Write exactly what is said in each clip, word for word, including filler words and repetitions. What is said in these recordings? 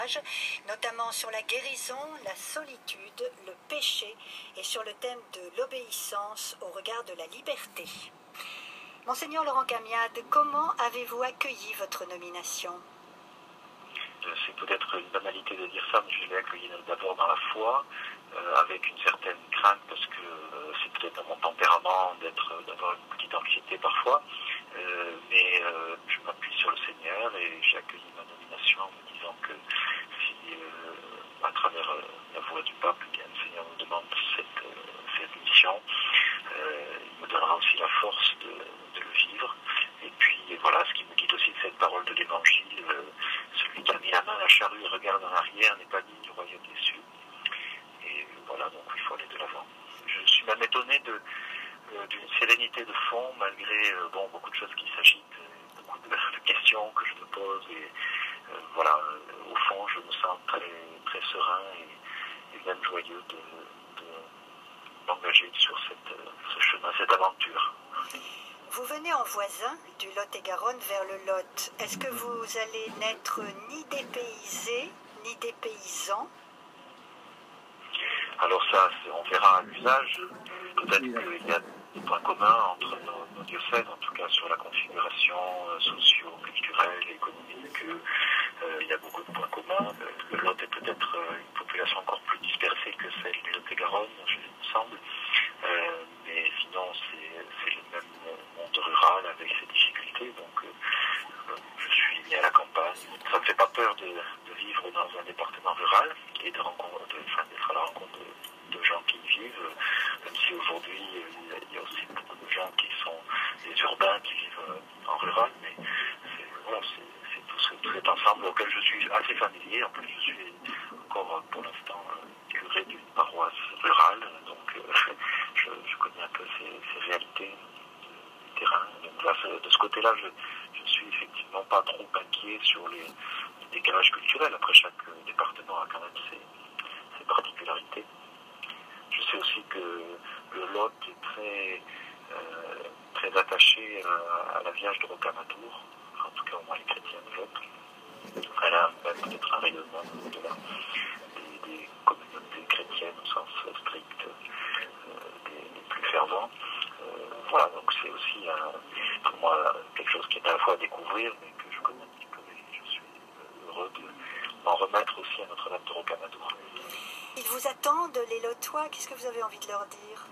notamment sur la guérison, la solitude, le péché et sur le thème de l'obéissance au regard de la liberté. Monseigneur Laurent Camiade, comment avez-vous accueilli votre nomination? C'est peut-être une banalité de dire ça, mais je l'ai accueilli d'abord dans la foi, euh, avec une certaine crainte, parce que euh, c'est peut-être dans mon tempérament d'être, d'avoir une petite anxiété parfois, euh, mais euh, je m'appuie sur le Seigneur et j'ai accueilli ma nomination en me disant que si, euh, à travers euh, la voix du pape, bien, le Seigneur me demande cette, euh, cette mission, euh, il me donnera aussi la force de, de le vivre. Et puis voilà, ce qui me guide aussi de cette parole de l'Évangile, euh, celui qui a mis la main à la charrue et regarde en arrière n'est pas digne du royaume des cieux. Et voilà, donc il faut aller de l'avant. Je suis même étonné de, euh, d'une sérénité de fond, malgré euh, bon, beaucoup de choses qui s'agitent, euh, beaucoup de, de questions que je me pose. Et euh, voilà, euh, au fond, je me sens très, très serein et, et même joyeux de, de m'engager sur cette, ce chemin, cette aventure. Vous venez en voisin du Lot-et-Garonne vers le Lot. Est-ce que vous allez n'être ni dépaysé, ni dépaysant? Alors ça, on verra à l'usage. Peut-être qu'il y a des points communs entre nos, nos diocèses, en tout cas sur la configuration euh, socio-culturelle, économique. Euh, il y a beaucoup de points communs. Le Lot est peut-être une population encore plus dispersée que celle du Lot-et-Garonne, il me semble. Euh, mais sinon, c'est, c'est le même monde rural avec ses difficultés. Donc, euh, je suis né à la campagne. Ça ne me fait pas peur de, de vivre dans un département rural et de rencontre, de, enfin, d'être à la rencontre de, de gens qui y vivent. Même si aujourd'hui, il y a aussi beaucoup de gens qui sont des urbains qui vivent en rural. Mais c'est, voilà, c'est, c'est tout, ce, tout cet ensemble auquel je suis assez familier. En plus, je suis encore pour l'instant curé d'une paroisse rurale. Donc, euh, je, je connais un peu ces, ces réalités du terrain. Donc là, de ce côté-là, je ne suis effectivement pas trop inquiet sur les, les décalages culturels. Après, chaque département a quand même ses, ses particularités. Je sais aussi que le Lot est très, euh, très attaché à, à la Vierge de Rocamadour, en tout cas au moins les chrétiens de Lot. Elle a même peut-être un rayonnement au-delà des, des communautés chrétiennes au sens strict, euh, des, des plus fervents. Euh, voilà, donc c'est aussi un, pour moi quelque chose qui est à la fois à découvrir, mais que je connais un petit peu et je suis heureux de m'en remettre aussi à Notre-Dame de Rocamadour. Ils vous attendent, les Lotois, qu'est-ce que vous avez envie de leur dire?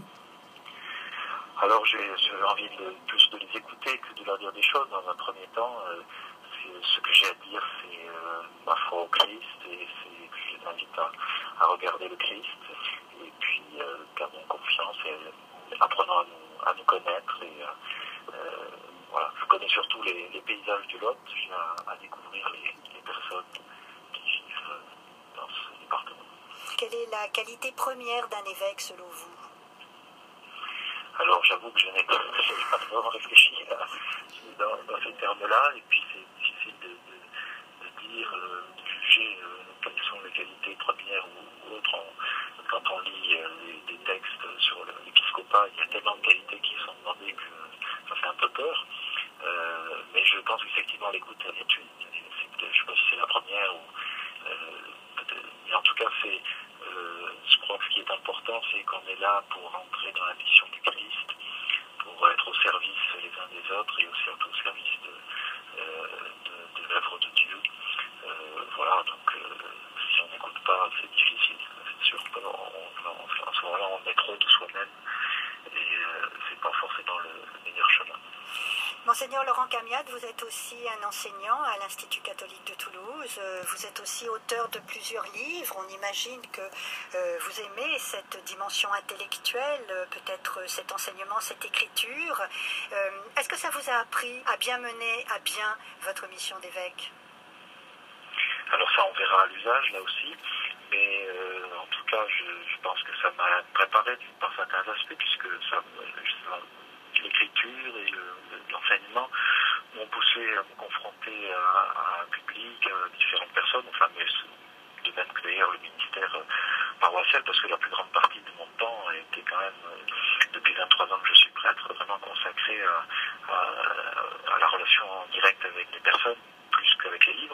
Alors j'ai, j'ai envie de, plus de les écouter que de leur dire des choses. Dans un premier temps, euh, c'est, ce que j'ai à dire, c'est euh, ma foi au Christ, et c'est, je les invite à, à regarder le Christ, et puis euh, gardons confiance et apprenons à nous, à nous connaître. Et euh, voilà, je connais surtout les, les paysages du Lot, j'ai à, à découvrir les, les personnes qui vivent dans ce département. Quelle est la qualité première d'un évêque selon vous? Alors j'avoue que je n'ai pas, je n'ai pas vraiment réfléchi à, dans, dans ces termes-là, et puis c'est difficile de, de, de dire, euh, de juger euh, quelles sont les qualités premières ou, ou autres. On, quand on lit euh, des, des textes sur le, l'épiscopat, il y a tellement de qualités qui sont demandées que ça fait un peu peur. Euh, mais je pense qu'effectivement l'écoute est une, je ne sais pas si c'est la première ou euh, peut-être, mais en tout cas c'est Euh, je crois que ce qui est important, c'est qu'on est là pour entrer dans la mission du Christ, pour être au service les uns des autres et aussi au service de, euh, de, de l'œuvre de Dieu. Euh, voilà, donc euh, si on n'écoute pas, c'est difficile. C'est sûr qu'en en ce moment-là, on est trop de soi-même et euh, c'est pas forcément le, le meilleur chemin. Monseigneur Laurent Camiade, vous êtes aussi un enseignant à l'Institut catholique de Toulouse. Vous êtes aussi auteur de plusieurs livres. On imagine que euh, vous aimez cette dimension intellectuelle, peut-être cet enseignement, cette écriture. Euh, est-ce que ça vous a appris à bien mener à bien votre mission d'évêque? Alors ça, on verra à l'usage, là aussi. Mais euh, en tout cas, je, je pense que ça m'a préparé par certains aspects, puisque ça, justement, l'écriture et le, l'enseignement m'ont poussé à me confronter à, à un public, à différentes personnes, enfin, mais de même que d'ailleurs le ministère paroissial, parce que la plus grande partie de mon temps a été quand même, depuis vingt-trois ans que je suis prêtre, vraiment consacré à, à, à la relation directe avec les personnes, plus qu'avec les livres.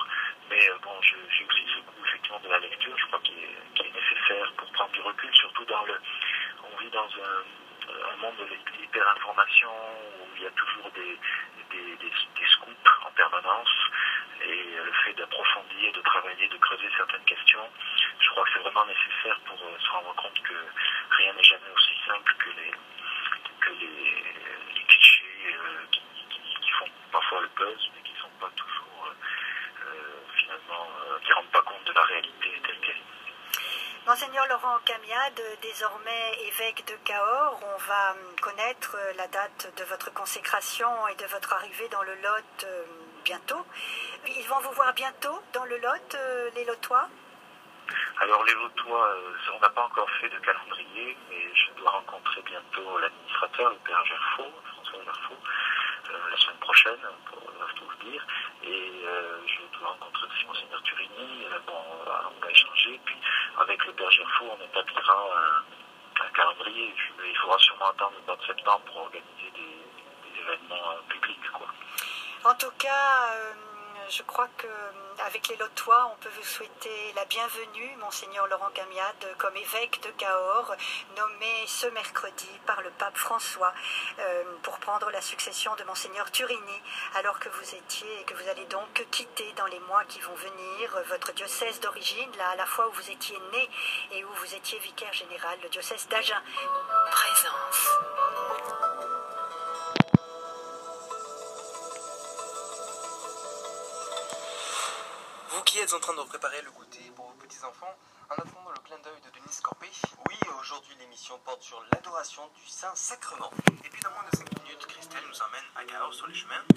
Mais euh, bon, j'ai aussi ce goût effectivement de la lecture, je crois qu'il est, qu'il est nécessaire pour prendre du recul, surtout dans le... On vit dans un, un monde de l'hyper-information où il y a toujours des, des, des, des scoops en permanence, et le fait d'approfondir, de travailler, de creuser certaines questions, je crois que c'est vraiment nécessaire pour euh, se rendre compte que rien n'est jamais aussi simple que les, que les, les clichés euh, qui, qui, qui font parfois le buzz, mais qui ne sont pas toujours euh, finalement, euh, qui ne rendent pas compte de la réalité telle qu'elle est. Monseigneur Laurent Camiade, désormais évêque de Cahors, on va connaître la date de votre consécration et de votre arrivée dans le Lot euh, bientôt. Ils vont vous voir bientôt dans le Lot, euh, les Lotois? Alors les Lotois, euh, on n'a pas encore fait de calendrier, mais je dois rencontrer bientôt l'administrateur, le père Gerfaux, François Gerfaux, euh, la semaine prochaine, pour euh, tout vous dire, et euh, je dois rencontrer aussi Monseigneur Turini, euh, bon, on va, on va échanger, puis avec le père Gerfaux, on établira un, un calendrier. Je, il faudra sûrement attendre le mois de septembre pour organiser des, des événements euh, publics, quoi. En tout cas, euh, je crois qu'avec les Lotois, on peut vous souhaiter la bienvenue, Monseigneur Laurent Camiade, comme évêque de Cahors, nommé ce mercredi par le pape François euh, pour prendre la succession de Monseigneur Turini, alors que vous étiez et que vous allez donc quitter dans les mois qui vont venir votre diocèse d'origine, là à la fois où vous étiez né et où vous étiez vicaire général, le diocèse d'Agen. Présence. Vous qui êtes en train de préparer le goûter pour vos petits-enfants, en attendant le clin d'œil de Denis Corpé. Oui, aujourd'hui l'émission porte sur l'adoration du Saint-Sacrement. Et puis dans moins de cinq minutes, Christelle nous emmène à Cahors sur les chemins